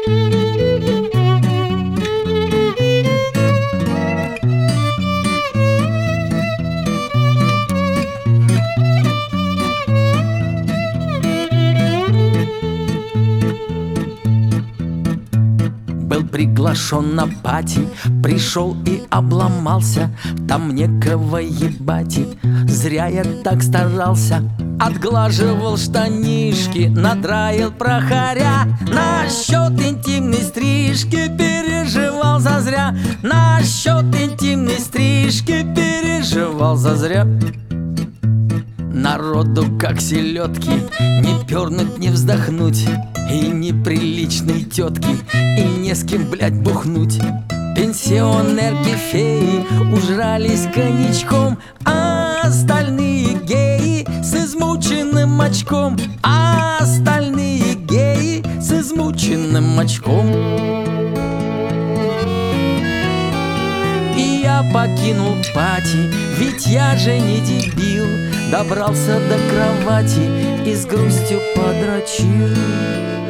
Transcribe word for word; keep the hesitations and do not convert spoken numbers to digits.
Был приглашен на пати, пришел и обломался. Там некого ебати, зря я так старался. Отглаживал штанишки, надраил прохоря. Насчет интимной стрижки переживал зазря. Насчет интимной стрижки переживал зазря. Народу как селедки, не пернуть, не вздохнуть. И неприличной тетки, и не с кем, блядь, бухнуть. Пенсионерки-феи ужрались коньячком, а остальные геи с измученным очком. А остальные геи с измученным очком. И я покинул пати, ведь я же не дебил. Добрался до кровати и с грустью подрочил.